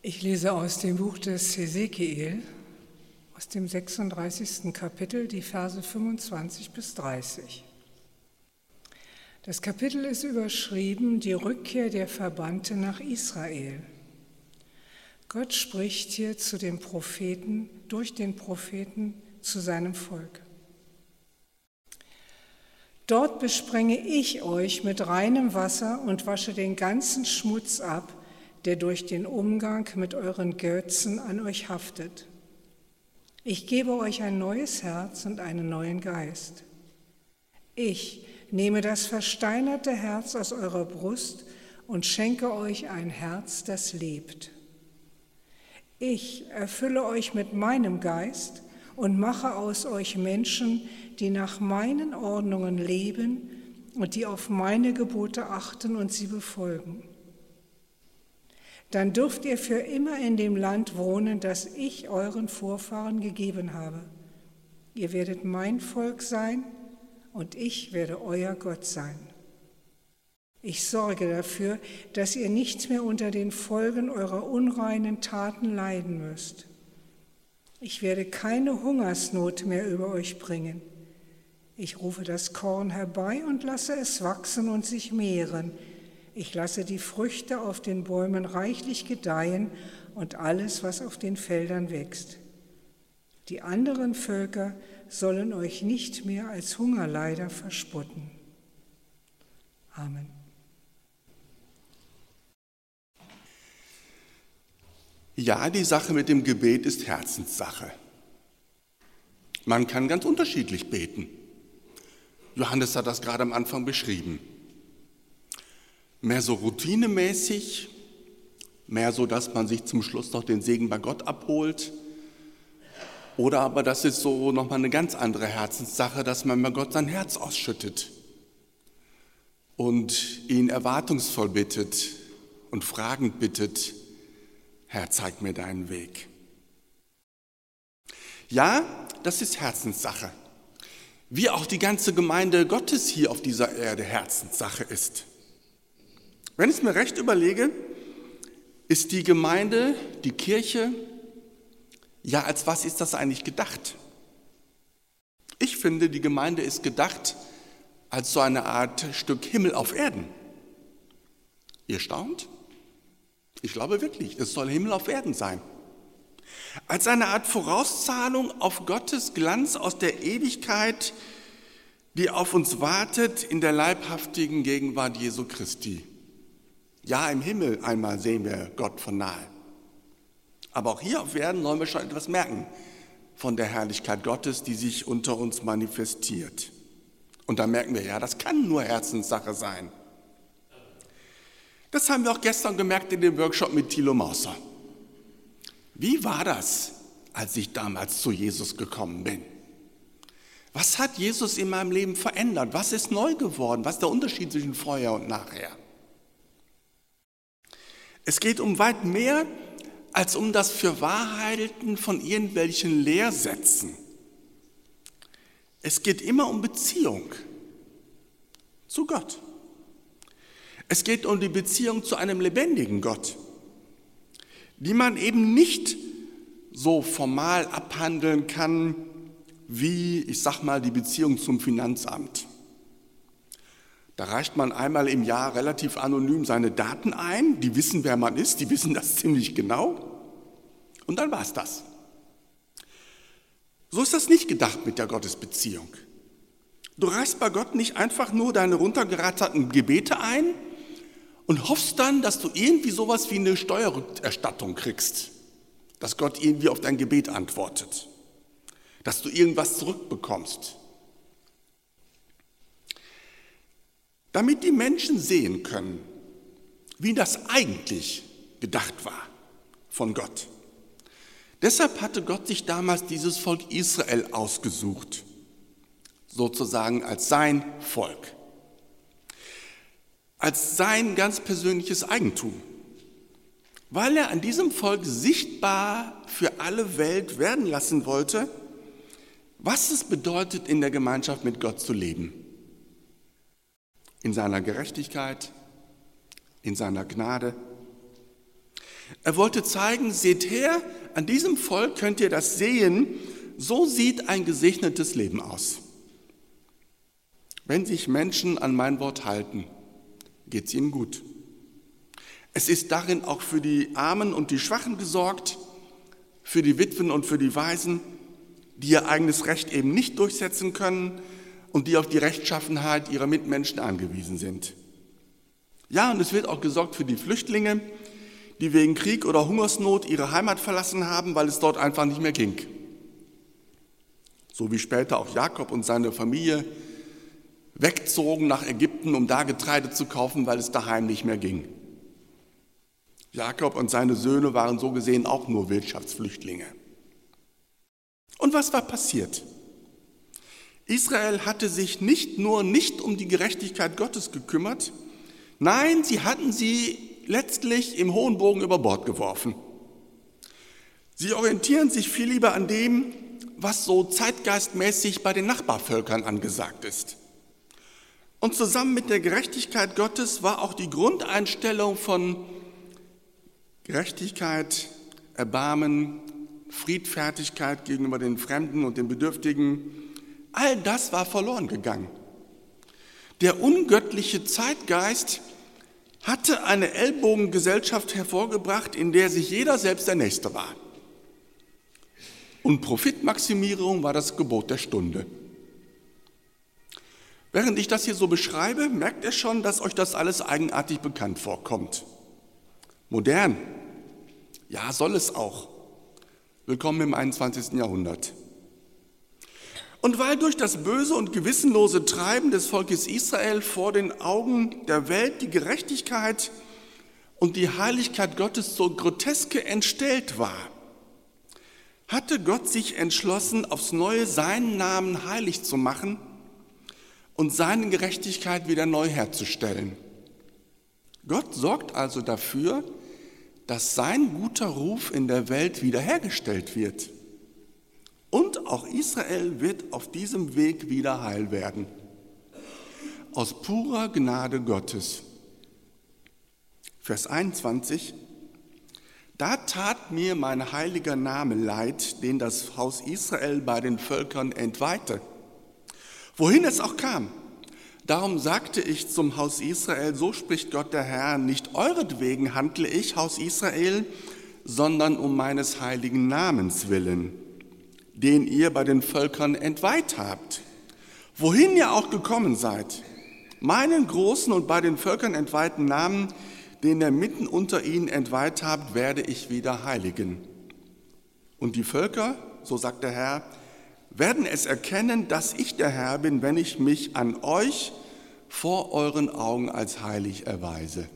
Ich lese aus dem Buch des Hesekiel, aus dem 36. Kapitel, die Verse 25 bis 30. Das Kapitel ist überschrieben, die Rückkehr der Verbannten nach Israel. Gott spricht hier zu den Propheten, durch den Propheten zu seinem Volk. Dort besprenge ich euch mit reinem Wasser und wasche den ganzen Schmutz ab, der durch den Umgang mit euren Götzen an euch haftet. Ich gebe euch ein neues Herz und einen neuen Geist. Ich nehme das versteinerte Herz aus eurer Brust und schenke euch ein Herz, das lebt. Ich erfülle euch mit meinem Geist und mache aus euch Menschen, die nach meinen Ordnungen leben und die auf meine Gebote achten und sie befolgen. Dann dürft ihr für immer in dem Land wohnen, das ich euren Vorfahren gegeben habe. Ihr werdet mein Volk sein und ich werde euer Gott sein. Ich sorge dafür, dass ihr nicht mehr unter den Folgen eurer unreinen Taten leiden müsst. Ich werde keine Hungersnot mehr über euch bringen. Ich rufe das Korn herbei und lasse es wachsen und sich mehren. Ich lasse die Früchte auf den Bäumen reichlich gedeihen und alles, was auf den Feldern wächst. Die anderen Völker sollen euch nicht mehr als Hungerleider verspotten. Amen. Ja, die Sache mit dem Gebet ist Herzenssache. Man kann ganz unterschiedlich beten. Johannes hat das gerade am Anfang beschrieben. Mehr so routinemäßig, mehr so, dass man sich zum Schluss noch den Segen bei Gott abholt. Oder aber das ist so nochmal eine ganz andere Herzenssache, dass man bei Gott sein Herz ausschüttet und ihn erwartungsvoll bittet und fragend bittet, Herr, zeig mir deinen Weg. Ja, das ist Herzenssache, wie auch die ganze Gemeinde Gottes hier auf dieser Erde Herzenssache ist. Wenn ich es mir recht überlege, ist die Gemeinde, die Kirche, ja, als was ist das eigentlich gedacht? Ich finde, die Gemeinde ist gedacht als so eine Art Stück Himmel auf Erden. Ihr staunt? Ich glaube wirklich, es soll Himmel auf Erden sein. Als eine Art Vorauszahlung auf Gottes Glanz aus der Ewigkeit, die auf uns wartet in der leibhaftigen Gegenwart Jesu Christi. Ja, im Himmel einmal sehen wir Gott von nahe. Aber auch hier auf Erden sollen wir schon etwas merken von der Herrlichkeit Gottes, die sich unter uns manifestiert. Und da merken wir, ja, das kann nur Herzenssache sein. Das haben wir auch gestern gemerkt in dem Workshop mit Thilo Mauser. Wie war das, als ich damals zu Jesus gekommen bin? Was hat Jesus in meinem Leben verändert? Was ist neu geworden? Was ist der Unterschied zwischen vorher und nachher? Es geht um weit mehr als um das Fürwahrhalten von irgendwelchen Lehrsätzen. Es geht immer um Beziehung zu Gott. Es geht um die Beziehung zu einem lebendigen Gott, die man eben nicht so formal abhandeln kann wie, ich sag mal, die Beziehung zum Finanzamt. Da reicht man einmal im Jahr relativ anonym seine Daten ein, die wissen, wer man ist, die wissen das ziemlich genau und dann war's das. So ist das nicht gedacht mit der Gottesbeziehung. Du reichst bei Gott nicht einfach nur deine runtergeratterten Gebete ein und hoffst dann, dass du irgendwie sowas wie eine Steuerrückerstattung kriegst, dass Gott irgendwie auf dein Gebet antwortet, dass du irgendwas zurückbekommst. Damit die Menschen sehen können, wie das eigentlich gedacht war von Gott. Deshalb hatte Gott sich damals dieses Volk Israel ausgesucht, sozusagen als sein Volk, als sein ganz persönliches Eigentum, weil er an diesem Volk sichtbar für alle Welt werden lassen wollte, was es bedeutet, in der Gemeinschaft mit Gott zu leben. In seiner Gerechtigkeit, in seiner Gnade, Er wollte zeigen, seht her, an diesem Volk könnt ihr das sehen, so sieht ein gesegnetes Leben aus. Wenn sich Menschen an mein Wort halten, geht es ihnen gut. Es ist darin auch für die Armen und die Schwachen gesorgt, für die Witwen und für die Waisen, die ihr eigenes Recht eben nicht durchsetzen können und die auf die Rechtschaffenheit ihrer Mitmenschen angewiesen sind. Ja, und es wird auch gesorgt für die Flüchtlinge, die wegen Krieg oder Hungersnot ihre Heimat verlassen haben, weil es dort einfach nicht mehr ging. So wie später auch Jakob und seine Familie wegzogen nach Ägypten, um da Getreide zu kaufen, weil es daheim nicht mehr ging. Jakob und seine Söhne waren so gesehen auch nur Wirtschaftsflüchtlinge. Und was war passiert? Israel hatte sich nicht nur nicht um die Gerechtigkeit Gottes gekümmert, nein, sie hatten sie letztlich im hohen Bogen über Bord geworfen. Sie orientieren sich viel lieber an dem, was so zeitgeistmäßig bei den Nachbarvölkern angesagt ist. Und zusammen mit der Gerechtigkeit Gottes war auch die Grundeinstellung von Gerechtigkeit, Erbarmen, Friedfertigkeit gegenüber den Fremden und den Bedürftigen, all das war verloren gegangen. Der ungöttliche Zeitgeist hatte eine Ellbogengesellschaft hervorgebracht, in der sich jeder selbst der Nächste war. Und Profitmaximierung war das Gebot der Stunde. Während ich das hier so beschreibe, merkt ihr schon, dass euch das alles eigenartig bekannt vorkommt. Modern, ja, soll es auch. Willkommen im 21. Jahrhundert. Und weil durch das böse und gewissenlose Treiben des Volkes Israel vor den Augen der Welt die Gerechtigkeit und die Heiligkeit Gottes zur Groteske entstellt war, hatte Gott sich entschlossen, aufs Neue seinen Namen heilig zu machen und seine Gerechtigkeit wieder neu herzustellen. Gott sorgt also dafür, dass sein guter Ruf in der Welt wiederhergestellt wird. Und auch Israel wird auf diesem Weg wieder heil werden. Aus purer Gnade Gottes. Vers 21. Da tat mir mein heiliger Name leid, den das Haus Israel bei den Völkern entweihte. Wohin es auch kam. Darum sagte ich zum Haus Israel, so spricht Gott der Herr, nicht euretwegen handle ich, Haus Israel, sondern um meines heiligen Namens willen, den ihr bei den Völkern entweiht habt. Wohin ihr auch gekommen seid, meinen großen und bei den Völkern entweihten Namen, den ihr mitten unter ihnen entweiht habt, werde ich wieder heiligen. Und die Völker, so sagt der Herr, werden es erkennen, dass ich der Herr bin, wenn ich mich an euch vor euren Augen als heilig erweise.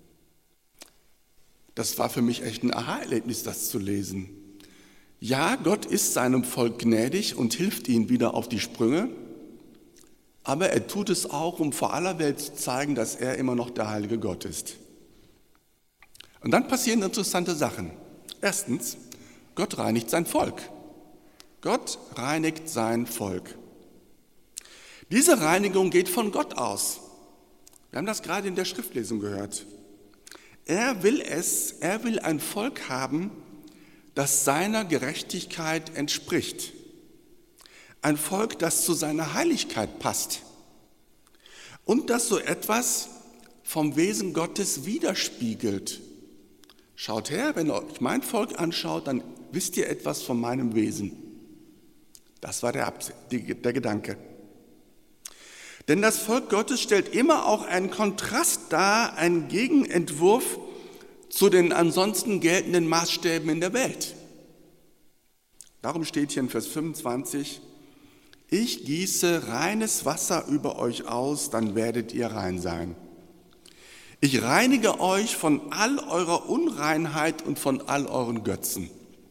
Das war für mich echt ein Aha-Erlebnis, das zu lesen. Ja, Gott ist seinem Volk gnädig und hilft ihnen wieder auf die Sprünge, aber er tut es auch, um vor aller Welt zu zeigen, dass er immer noch der heilige Gott ist. Und dann passieren interessante Sachen. Erstens, Gott reinigt sein Volk. Gott reinigt sein Volk. Diese Reinigung geht von Gott aus. Wir haben das gerade in der Schriftlesung gehört. Er will ein Volk haben, das seiner Gerechtigkeit entspricht. Ein Volk, das zu seiner Heiligkeit passt. Und das so etwas vom Wesen Gottes widerspiegelt. Schaut her, wenn ihr euch mein Volk anschaut, dann wisst ihr etwas von meinem Wesen. Das war der Gedanke. Denn das Volk Gottes stellt immer auch einen Kontrast dar, einen Gegenentwurf zu den ansonsten geltenden Maßstäben in der Welt. Darum steht hier in Vers 25, ich gieße reines Wasser über euch aus, dann werdet ihr rein sein. Ich reinige euch von all eurer Unreinheit und von all euren Götzen.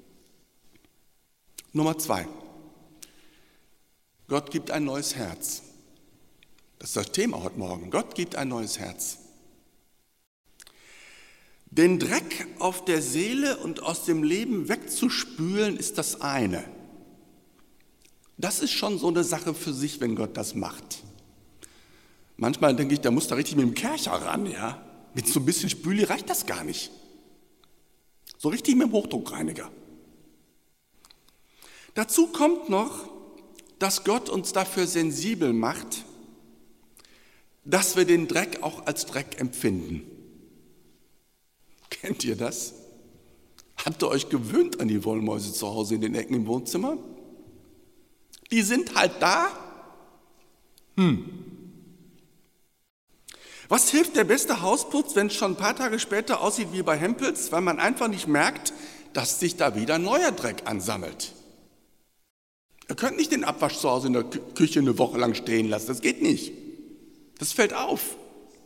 Nummer 2. Gott gibt ein neues Herz. Das ist das Thema heute Morgen. Gott gibt ein neues Herz. Den Dreck auf der Seele und aus dem Leben wegzuspülen, ist das eine. Das ist schon so eine Sache für sich, wenn Gott das macht. Manchmal denke ich, der muss da richtig mit dem Kercher ran, ja. Mit so ein bisschen Spüli reicht das gar nicht. So richtig mit dem Hochdruckreiniger. Dazu kommt noch, dass Gott uns dafür sensibel macht, dass wir den Dreck auch als Dreck empfinden. Kennt ihr das? Habt ihr euch gewöhnt an die Wollmäuse zu Hause in den Ecken im Wohnzimmer? Die sind halt da. Was hilft der beste Hausputz, wenn es schon ein paar Tage später aussieht wie bei Hempels, weil man einfach nicht merkt, dass sich da wieder neuer Dreck ansammelt? Ihr könnt nicht den Abwasch zu Hause in der Küche eine Woche lang stehen lassen, das geht nicht. Das fällt auf.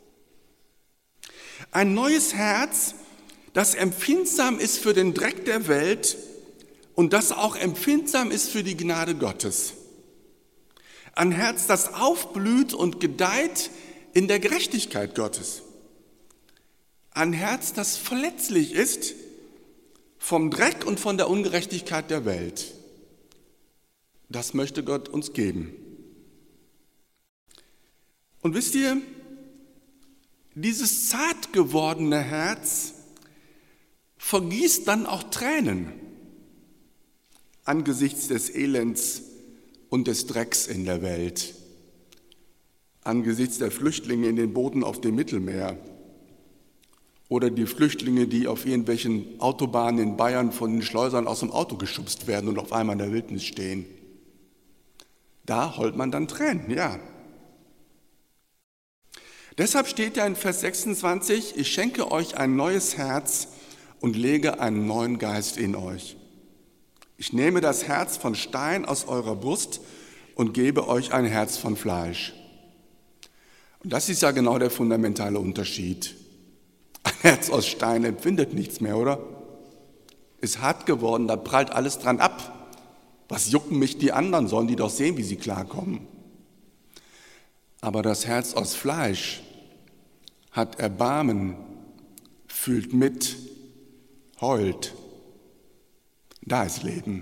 Ein neues Herz, das empfindsam ist für den Dreck der Welt und das auch empfindsam ist für die Gnade Gottes. Ein Herz, das aufblüht und gedeiht in der Gerechtigkeit Gottes. Ein Herz, das verletzlich ist vom Dreck und von der Ungerechtigkeit der Welt. Das möchte Gott uns geben. Und wisst ihr, dieses zart gewordene Herz vergießt dann auch Tränen angesichts des Elends und des Drecks in der Welt, angesichts der Flüchtlinge in den Booten auf dem Mittelmeer oder die Flüchtlinge, die auf irgendwelchen Autobahnen in Bayern von den Schleusern aus dem Auto geschubst werden und auf einmal in der Wildnis stehen. Da heult man dann Tränen, ja. Deshalb steht ja in Vers 26, ich schenke euch ein neues Herz und lege einen neuen Geist in euch. Ich nehme das Herz von Stein aus eurer Brust und gebe euch ein Herz von Fleisch. Und das ist ja genau der fundamentale Unterschied. Ein Herz aus Stein empfindet nichts mehr, oder? Ist hart geworden, da prallt alles dran ab. Was jucken mich die anderen, sollen die doch sehen, wie sie klarkommen. Aber das Herz aus Fleisch hat Erbarmen, fühlt mit, heult. Da ist Leben.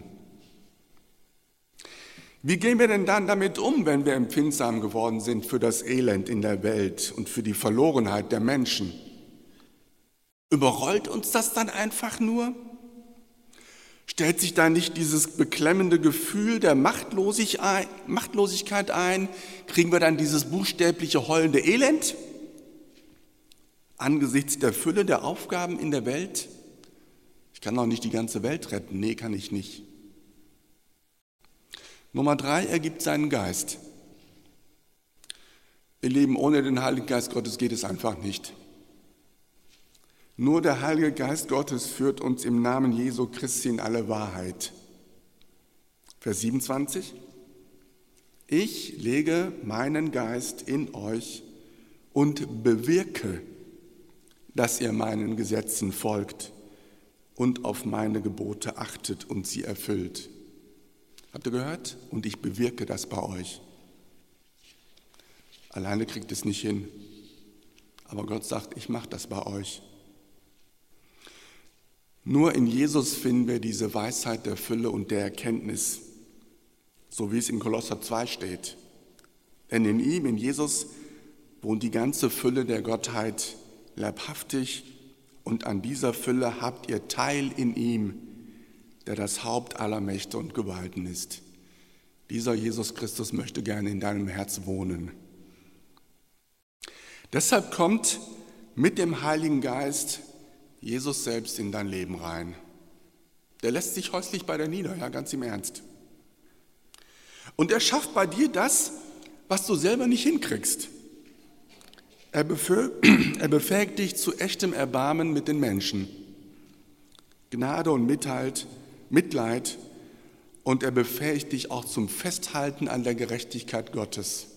Wie gehen wir denn dann damit um, wenn wir empfindsam geworden sind für das Elend in der Welt und für die Verlorenheit der Menschen? Überrollt uns das dann einfach nur? Stellt sich da nicht dieses beklemmende Gefühl der Machtlosigkeit ein? Kriegen wir dann dieses buchstäbliche heulende Elend angesichts der Fülle der Aufgaben in der Welt? Ich kann doch nicht die ganze Welt retten. Nee, kann ich nicht. Nummer 3, er gibt seinen Geist. Ihr Lieben, ohne den Heiligen Geist Gottes geht es einfach nicht. Nur der Heilige Geist Gottes führt uns im Namen Jesu Christi in alle Wahrheit. Vers 27. Ich lege meinen Geist in euch und bewirke, dass ihr meinen Gesetzen folgt und auf meine Gebote achtet und sie erfüllt. Habt ihr gehört? Und ich bewirke das bei euch. Alleine kriegt es nicht hin. Aber Gott sagt, ich mache das bei euch. Nur in Jesus finden wir diese Weisheit der Fülle und der Erkenntnis, so wie es in Kolosser 2 steht. Denn in ihm, in Jesus, wohnt die ganze Fülle der Gottheit leibhaftig und an dieser Fülle habt ihr Teil in ihm, der das Haupt aller Mächte und Gewalten ist. Dieser Jesus Christus möchte gerne in deinem Herz wohnen. Deshalb kommt mit dem Heiligen Geist Jesus selbst in dein Leben rein. Der lässt sich häuslich bei dir nieder, ja, ganz im Ernst. Und er schafft bei dir das, was du selber nicht hinkriegst. Er befähigt dich zu echtem Erbarmen mit den Menschen, Gnade und Mitleid, und er befähigt dich auch zum Festhalten an der Gerechtigkeit Gottes.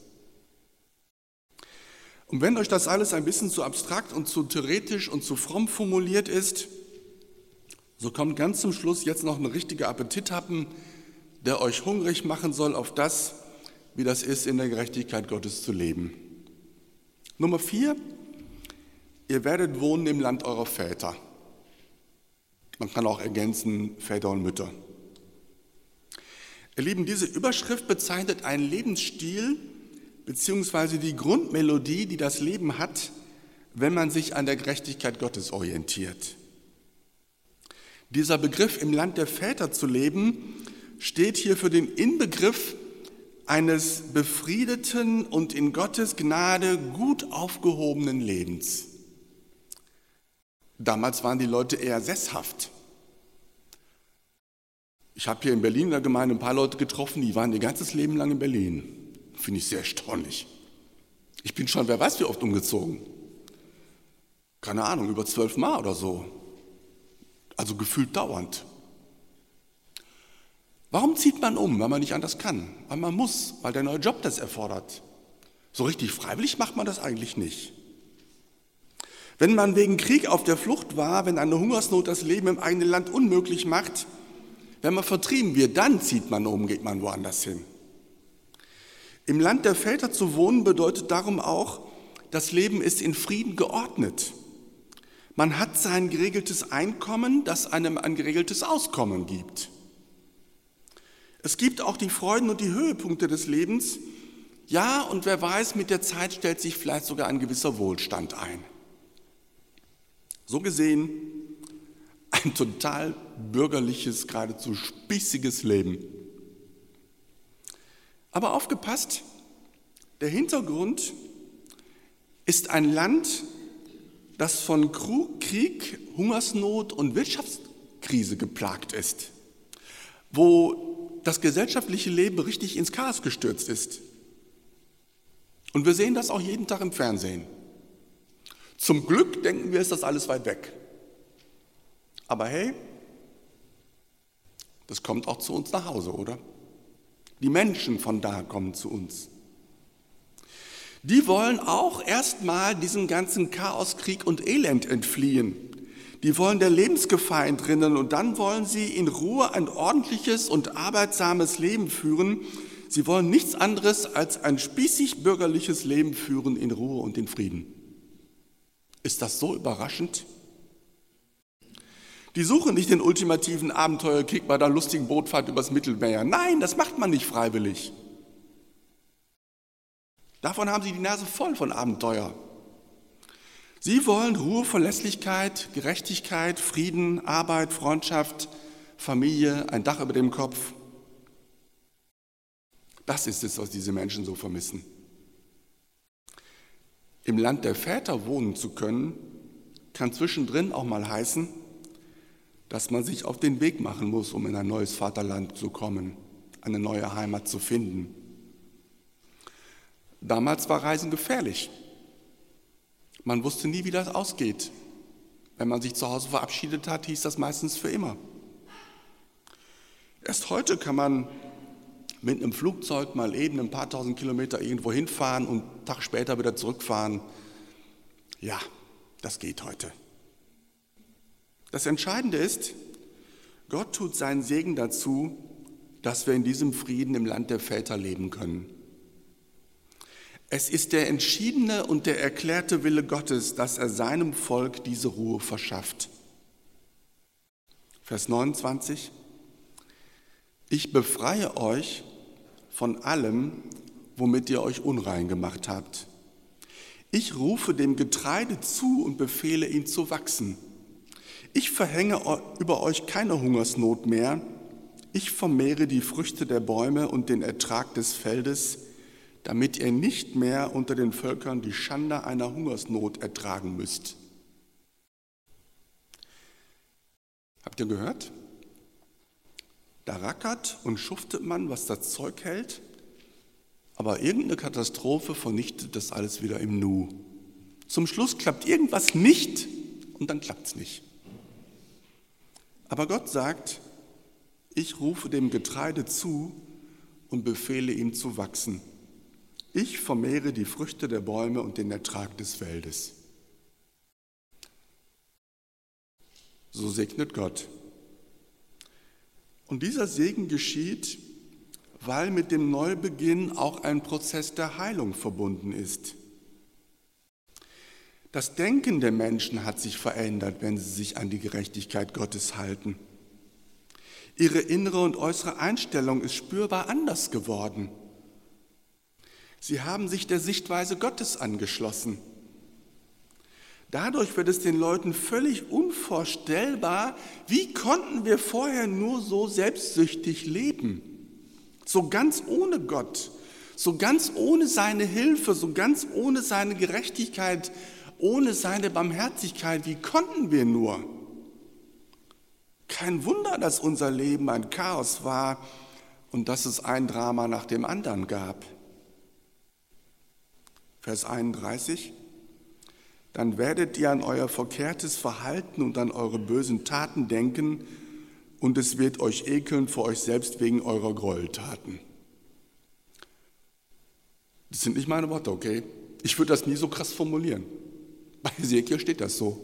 Und wenn euch das alles ein bisschen zu abstrakt und zu theoretisch und zu fromm formuliert ist, so kommt ganz zum Schluss jetzt noch ein richtiger Appetithappen, der euch hungrig machen soll auf das, wie das ist, in der Gerechtigkeit Gottes zu leben. Nummer 4, ihr werdet wohnen im Land eurer Väter. Man kann auch ergänzen, Väter und Mütter. Ihr Lieben, diese Überschrift bezeichnet einen Lebensstil, beziehungsweise die Grundmelodie, die das Leben hat, wenn man sich an der Gerechtigkeit Gottes orientiert. Dieser Begriff, im Land der Väter zu leben, steht hier für den Inbegriff eines befriedeten und in Gottes Gnade gut aufgehobenen Lebens. Damals waren die Leute eher sesshaft. Ich habe hier in Berlin in der Gemeinde ein paar Leute getroffen, die waren ihr ganzes Leben lang in Berlin. Finde ich sehr erstaunlich. Ich bin schon, wer weiß wie oft umgezogen. Keine Ahnung, über 12 Mal oder so. Also gefühlt dauernd. Warum zieht man um, wenn man nicht anders kann? Weil man muss, weil der neue Job das erfordert. So richtig freiwillig macht man das eigentlich nicht. Wenn man wegen Krieg auf der Flucht war, wenn eine Hungersnot das Leben im eigenen Land unmöglich macht, wenn man vertrieben wird, dann zieht man um, geht man woanders hin. Im Land der Väter zu wohnen bedeutet darum auch, das Leben ist in Frieden geordnet. Man hat sein geregeltes Einkommen, das einem ein geregeltes Auskommen gibt. Es gibt auch die Freuden und die Höhepunkte des Lebens. Ja, und wer weiß, mit der Zeit stellt sich vielleicht sogar ein gewisser Wohlstand ein. So gesehen ein total bürgerliches, geradezu spießiges Leben. Aber aufgepasst, der Hintergrund ist ein Land, das von Krieg, Hungersnot und Wirtschaftskrise geplagt ist, wo das gesellschaftliche Leben richtig ins Chaos gestürzt ist. Und wir sehen das auch jeden Tag im Fernsehen. Zum Glück denken wir, ist das alles weit weg. Aber hey, das kommt auch zu uns nach Hause, oder? Die Menschen von da kommen zu uns. Die wollen auch erstmal diesem ganzen Chaos, Krieg und Elend entfliehen. Die wollen der Lebensgefahr entrinnen und dann wollen sie in Ruhe ein ordentliches und arbeitsames Leben führen. Sie wollen nichts anderes als ein spießig-bürgerliches Leben führen in Ruhe und in Frieden. Ist das so überraschend? Die suchen nicht den ultimativen Abenteuerkick bei der lustigen Bootfahrt übers Mittelmeer. Nein, das macht man nicht freiwillig. Davon haben sie die Nase voll von Abenteuer. Sie wollen Ruhe, Verlässlichkeit, Gerechtigkeit, Frieden, Arbeit, Freundschaft, Familie, ein Dach über dem Kopf. Das ist es, was diese Menschen so vermissen. Im Land der Väter wohnen zu können, kann zwischendrin auch mal heißen, dass man sich auf den Weg machen muss, um in ein neues Vaterland zu kommen, eine neue Heimat zu finden. Damals war Reisen gefährlich. Man wusste nie, wie das ausgeht. Wenn man sich zu Hause verabschiedet hat, hieß das meistens für immer. Erst heute kann man mit einem Flugzeug mal eben ein paar tausend Kilometer irgendwo hinfahren und einen Tag später wieder zurückfahren. Ja, das geht heute. Das Entscheidende ist, Gott tut seinen Segen dazu, dass wir in diesem Frieden im Land der Väter leben können. Es ist der entschiedene und der erklärte Wille Gottes, dass er seinem Volk diese Ruhe verschafft. Vers 29. Ich befreie euch von allem, womit ihr euch unrein gemacht habt. Ich rufe dem Getreide zu und befehle ihm zu wachsen. Ich verhänge über euch keine Hungersnot mehr. Ich vermehre die Früchte der Bäume und den Ertrag des Feldes, damit ihr nicht mehr unter den Völkern die Schande einer Hungersnot ertragen müsst. Habt ihr gehört? Da rackert und schuftet man, was das Zeug hält, aber irgendeine Katastrophe vernichtet das alles wieder im Nu. Zum Schluss klappt irgendwas nicht und dann klappt es nicht. Aber Gott sagt, ich rufe dem Getreide zu und befehle ihm zu wachsen. Ich vermehre die Früchte der Bäume und den Ertrag des Feldes. So segnet Gott. Und dieser Segen geschieht, weil mit dem Neubeginn auch ein Prozess der Heilung verbunden ist. Das Denken der Menschen hat sich verändert, wenn sie sich an die Gerechtigkeit Gottes halten. Ihre innere und äußere Einstellung ist spürbar anders geworden. Sie haben sich der Sichtweise Gottes angeschlossen. Dadurch wird es den Leuten völlig unvorstellbar, wie konnten wir vorher nur so selbstsüchtig leben? So ganz ohne Gott, so ganz ohne seine Hilfe, so ganz ohne seine Gerechtigkeit, ohne seine Barmherzigkeit. Wie konnten wir nur? Kein Wunder, dass unser Leben ein Chaos war und dass es ein Drama nach dem anderen gab. Vers 31. Dann werdet ihr an euer verkehrtes Verhalten und an eure bösen Taten denken und es wird euch ekeln vor euch selbst wegen eurer Gräueltaten. Das sind nicht meine Worte, okay? Ich würde das nie so krass formulieren. Bei Hesekiel steht das so.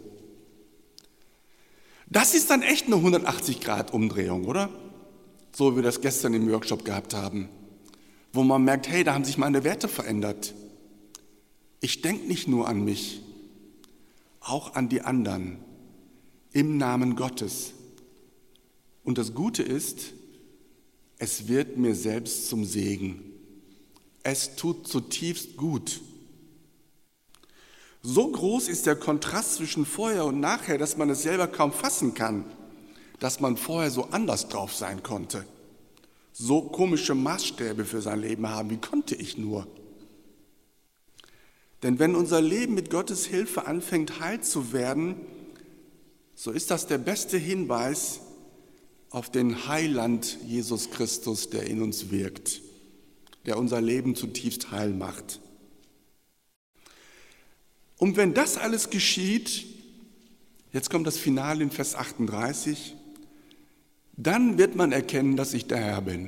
Das ist dann echt eine 180-Grad-Umdrehung, oder? So wie wir das gestern im Workshop gehabt haben, wo man merkt, hey, da haben sich meine Werte verändert. Ich denke nicht nur an mich, auch an die anderen, im Namen Gottes. Und das Gute ist, es wird mir selbst zum Segen. Es tut zutiefst gut. So groß ist der Kontrast zwischen vorher und nachher, dass man es selber kaum fassen kann, dass man vorher so anders drauf sein konnte. So komische Maßstäbe für sein Leben haben, wie konnte ich nur? Denn wenn unser Leben mit Gottes Hilfe anfängt heil zu werden, so ist das der beste Hinweis auf den Heiland Jesus Christus, der in uns wirkt, der unser Leben zutiefst heil macht. Und wenn das alles geschieht, jetzt kommt das Finale in Vers 38, dann wird man erkennen, dass ich der Herr bin.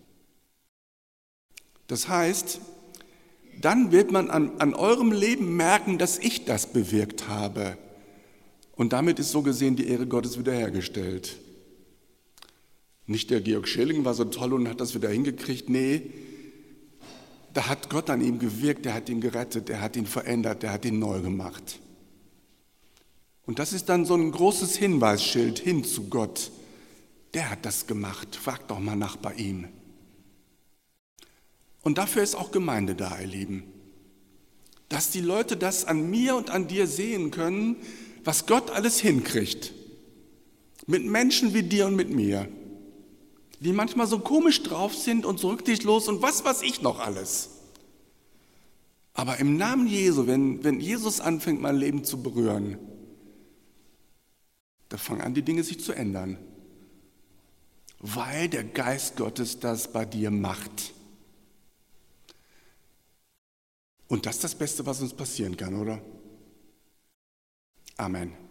Das heißt, dann wird man an eurem Leben merken, dass ich das bewirkt habe. Und damit ist so gesehen die Ehre Gottes wiederhergestellt. Nicht der Georg Schilling war so toll und hat das wieder hingekriegt. Nee, da hat Gott an ihm gewirkt, der hat ihn gerettet, der hat ihn verändert, der hat ihn neu gemacht. Und das ist dann so ein großes Hinweisschild hin zu Gott. Der hat das gemacht, frag doch mal nach bei ihm. Und dafür ist auch Gemeinde da, ihr Lieben. Dass die Leute das an mir und an dir sehen können, was Gott alles hinkriegt. Mit Menschen wie dir und mit mir. Die manchmal so komisch drauf sind und so rücksichtslos und was weiß ich noch alles. Aber im Namen Jesu, wenn Jesus anfängt, mein Leben zu berühren, da fangen an, die Dinge sich zu ändern. Weil der Geist Gottes das bei dir macht. Und das ist das Beste, was uns passieren kann, oder? Amen.